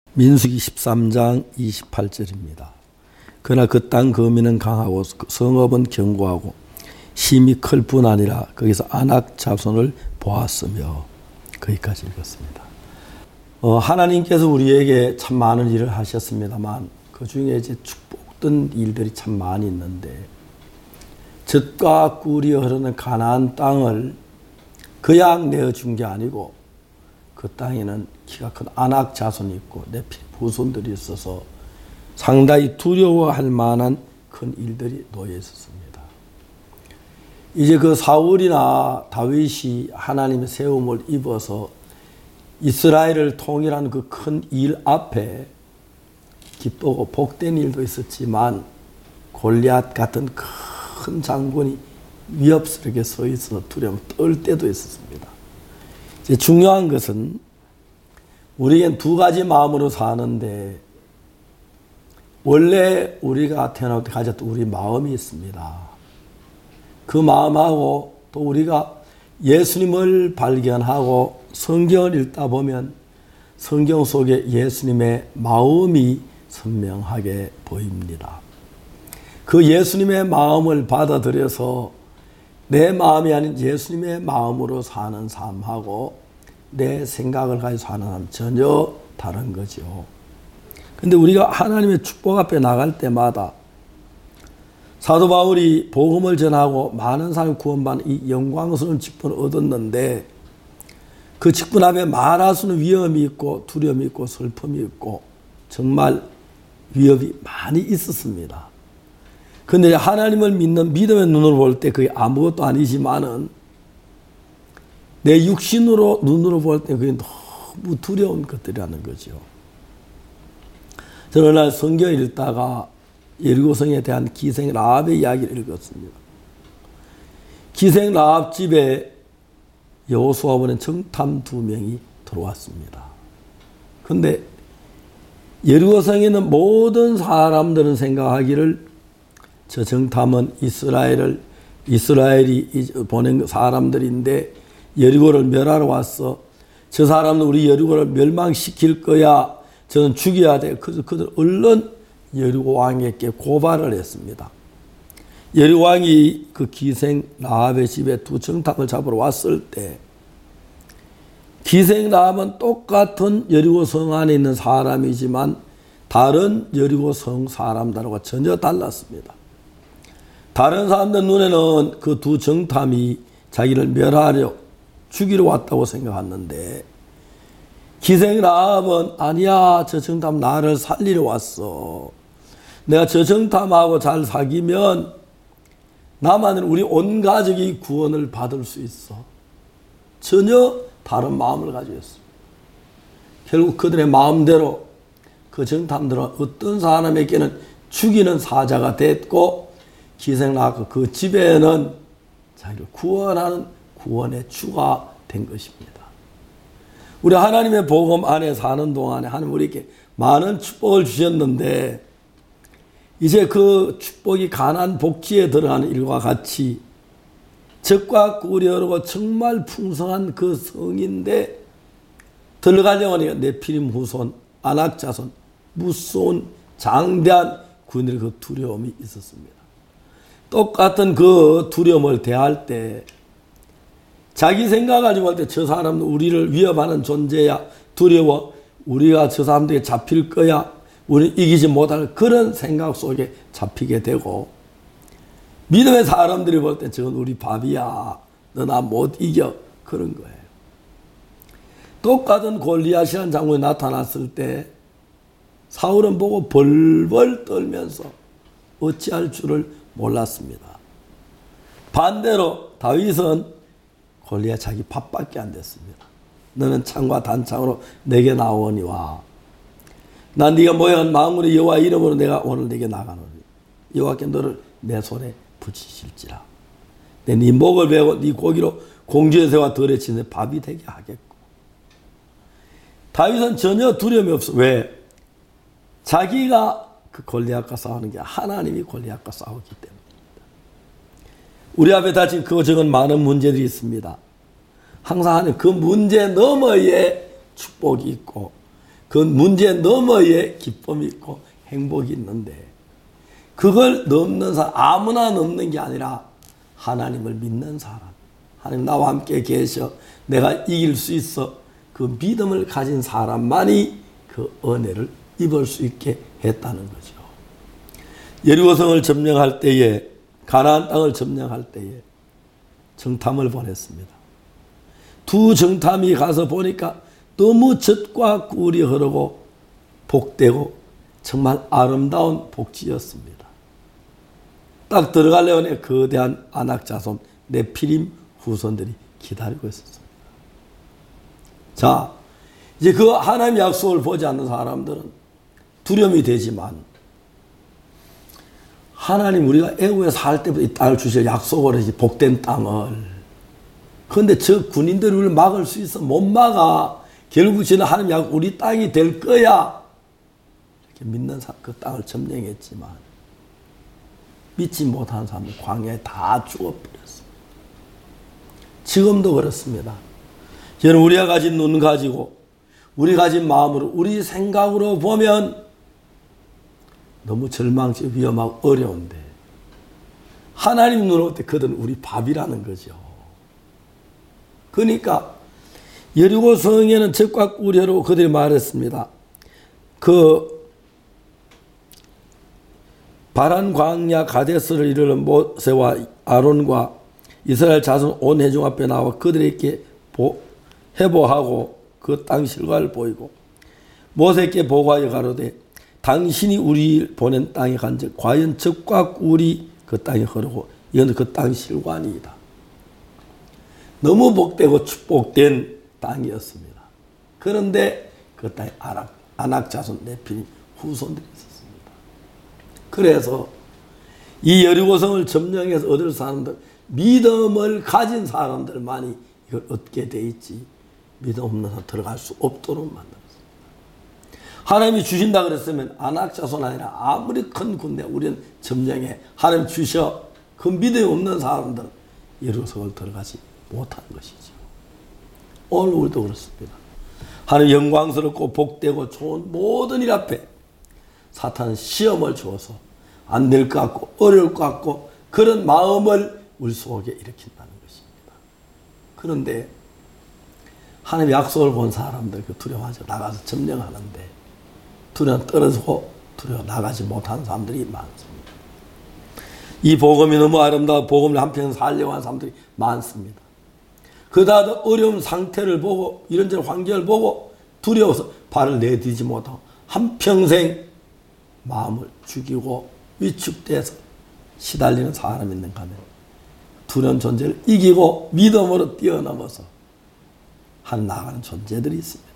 민수기 13장 28절입니다. 그러나 그 땅 거민은 강하고 성읍은 견고하고 힘이 클 뿐 아니라 거기서 안악 자손을 보았으며. 거기까지 읽었습니다. 하나님께서 우리에게 참 많은 일을 하셨습니다만 그 중에 이제 축복된 일들이 참 많이 있는데, 젖과 꿀이 흐르는 가나안 땅을 그냥 내어준 게 아니고 그 땅에는 키가 큰 아낙 자손이 있고 네필 후손들이 있어서 상당히 두려워할 만한 큰 일들이 놓여 있었습니다. 이제 그 사울이나 다윗이 하나님의 세움을 입어서 이스라엘을 통일하는 그 큰 일 앞에 기쁘고 복된 일도 있었지만 골리앗 같은 큰 장군이 위협스럽게 서 있어서 두려움 떨 때도 있었습니다. 이제 중요한 것은 우리에겐 두 가지 마음으로 사는데, 원래 우리가 태어날 때 가졌던 우리 마음이 있습니다. 그 마음하고 또 우리가 예수님을 발견하고 성경을 읽다 보면 성경 속에 예수님의 마음이 선명하게 보입니다. 그 예수님의 마음을 받아들여서 내 마음이 아닌 예수님의 마음으로 사는 삶하고 내 생각을 가지고 사는 삶 전혀 다른 거죠. 근데 우리가 하나님의 축복 앞에 나갈 때마다 사도 바울이 복음을 전하고 많은 사람이 구원받는 이 영광스러운 직분을 얻었는데, 그 직분 앞에 말할 수는 위험이 있고 두려움이 있고 슬픔이 있고 정말 위협이 많이 있었습니다. 근데 하나님을 믿는 믿음의 눈으로 볼 때 그게 아무것도 아니지만은 내 육신으로 눈으로 볼 때 그게 너무 두려운 것들이라는 거죠. 저는 어느 날 성경을 읽다가 여리고성에 대한 기생 라합의 이야기를 읽었습니다. 기생 라합 집에 여호수아 보낸 정탐 2명이 들어왔습니다. 그런데 여리고성에 있는 모든 사람들은 생각하기를 저 정탐은 이스라엘이 보낸 사람들인데 여리고를 멸하러 왔어. 저 사람은 우리 여리고를 멸망시킬 거야. 저는 죽여야 돼. 그래서 그들 얼른 여리고 왕에게 고발을 했습니다. 여리고 왕이 그 기생 라합의 집에 두 정탐을 잡으러 왔을 때, 기생 라합은 똑같은 여리고 성 안에 있는 사람이지만 다른 여리고 성 사람들과 전혀 달랐습니다. 다른 사람들 눈에는 그 두 정탐이 자기를 멸하려 죽이러 왔다고 생각했는데, 기생 라합은 아니야, 저 정탐 나를 살리러 왔어. 내가 저 정탐하고 잘 사귀면 나만은 우리 온 가족이 구원을 받을 수 있어. 전혀 다른 마음을 가지고 있습니다. 결국 그들의 마음대로 그 정탐들은 어떤 사람에게는 죽이는 사자가 됐고, 기생 라합 그 집에는 자기를 구원하는 구원의 주가 된 것입니다. 우리 하나님의 복음 안에 사는 동안에 하나님 우리에게 많은 축복을 주셨는데, 이제 그 축복이 가나안 복지에 들어가는 일과 같이 젖과 꿀이 흐르고 정말 풍성한 그 성인데 들어가려고 하니까 네피림 후손, 아낙 자손, 무서운 장대한 군인의 그 두려움이 있었습니다. 똑같은 그 두려움을 대할 때 자기 생각하지 말 때 저 사람은 우리를 위협하는 존재야, 두려워, 우리가 저 사람들에게 잡힐 거야, 우리는 이기지 못할 그런 생각 속에 잡히게 되고, 믿음의 사람들이 볼 때 저건 우리 밥이야, 너 나 못 이겨, 그런 거예요. 똑같은 골리앗이라는 장군이 나타났을 때 사울은 보고 벌벌 떨면서 어찌할 줄을 몰랐습니다. 반대로 다윗은 골리앗 자기 밥밖에 안 됐습니다. 너는 창과 단창으로 내게 나오니와 난 네가 모여한 망군의 여호와 이름으로 내가 오늘 내게 나가노니 여호와께 너를 내 손에 붙이실지라. 내 네 목을 베고 네 고기로 공주의 새와 덜에 치는 밥이 되게 하겠고. 다윗은 전혀 두려움이 없어. 왜? 자기가 그 골리앗과 싸우는 게 하나님이 골리앗과 싸우기 때문입니다. 우리 앞에 닥친 그 적은 많은 문제들이 있습니다. 항상 하는 그 문제 너머에 축복이 있고 그 문제 너머에 기쁨이 있고 행복이 있는데 그걸 넘는 사람, 아무나 넘는 게 아니라 하나님을 믿는 사람, 하나님 나와 함께 계셔 내가 이길 수 있어, 그 믿음을 가진 사람만이 그 은혜를 입을 수 있게 했다는 거죠. 여리고성을 점령할 때에, 가나안 땅을 점령할 때에 정탐을 보냈습니다. 두 정탐이 가서 보니까 너무 젖과 꿀이 흐르고 복되고 정말 아름다운 복지였습니다. 딱 들어가려면 거대한 아낙 자손 네피림 후손들이 기다리고 있었습니다. 자, 이제 그 하나님 약속을 보지 않는 사람들은 두려움이 되지만 하나님 우리가 애국에 살 때부터 이 땅을 주실 약속을 해서 복된 땅을, 그런데 저 군인들이 우리를 막을 수 있어? 못 막아. 결국 저는 하나님 약속 우리 땅이 될 거야 이렇게 믿는 사람, 그 땅을 점령했지만 믿지 못한 사람은 광야에 다 죽어버렸습니다. 지금도 그렇습니다. 저는 우리가 가진 눈 가지고 우리 가진 마음으로 우리 생각으로 보면 너무 절망적, 위험하고 어려운데 하나님 눈으로 볼 때 그들은 우리 밥이라는 거죠. 그러니까 여리고 성에는 적과 꿀이로 그들이 말했습니다. 그 바란 광야 가데스를 이르는 모세와 아론과 이스라엘 자손 온 회중 앞에 나와 그들에게 해보하고 그 땅 실과를 보이고 모세께 보고하여 가로되 당신이 우리 보낸 땅에 간즉 과연 적과 꿀이 그 땅에 흐르고 이는 그 땅 실과니이다. 너무 복되고 축복된 땅이었습니다. 그런데 그 땅에 아낙 자손 네피림 후손들이 있었습니다. 그래서 이 여리고성을 점령해서 얻을 사람들, 믿음을 가진 사람들만이 이걸 얻게 돼 있지 믿음 없는 사람 들어갈 수 없도록 만들었습니다. 하나님이 주신다 그랬으면 아낙 자손 아니라 아무리 큰 군대 우리는 점령해 하나님 주셔, 그 믿음이 없는 사람들은 여리고성을 들어가지 못하는 것이죠. 오늘 우리도 그렇습니다. 하나님 영광스럽고 복되고 좋은 모든 일 앞에 사탄은 시험을 주어서 안 될 것 같고 어려울 것 같고 그런 마음을 우리 속에 일으킨다는 것입니다. 그런데 하나님 약속을 본 사람들 그 두려워하죠. 나가서 점령하는데 두려워 떨어지고 두려워 나가지 못하는 사람들이 많습니다. 이 복음이 너무 아름다워 복음을 한평생 살려고 하는 사람들이 많습니다. 그다음 어려운 상태를 보고 이런저런 환경을 보고 두려워서 발을 내디지 못하고 한평생 마음을 죽이고 위축돼서 시달리는 사람이 있는가 하면 두려운 존재를 이기고 믿음으로 뛰어넘어서 한 나가는 존재들이 있습니다.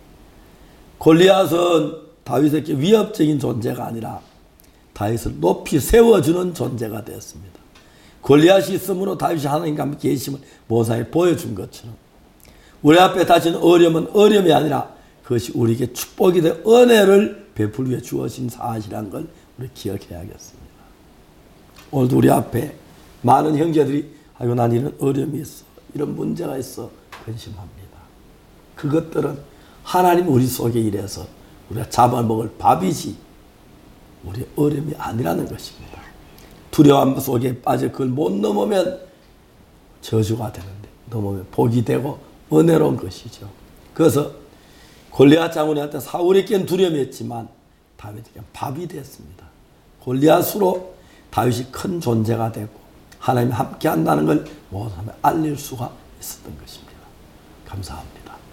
골리앗은 다윗에게 위협적인 존재가 아니라 다윗을 높이 세워주는 존재가 되었습니다. 골리앗이 있으므로 다윗이 하나님과 함께 계심을 모세에 보여준 것처럼 우리 앞에 닥치는 어려움은 어려움이 아니라 그것이 우리에게 축복이 되 은혜를 베풀기 위해 주어진 사실이라는 걸 우리 기억해야겠습니다. 오늘도 우리 앞에 많은 형제들이 아이고 난 이런 어려움이 있어, 이런 문제가 있어 근심합니다. 그것들은 하나님 우리 속에 일해서 우리가 잡아먹을 밥이지 우리의 어려움이 아니라는 것입니다. 두려움 속에 빠져 그걸 못 넘으면 저주가 되는데 넘으면 복이 되고 은혜로운 것이죠. 그래서 골리앗 장군한테 사울에게는 두려움이 있지만 다윗에게는 밥이 됐습니다. 골리앗으로 다윗이 큰 존재가 되고 하나님이 함께 한다는 걸 모든 사람에 알릴 수가 있었던 것입니다. 감사합니다.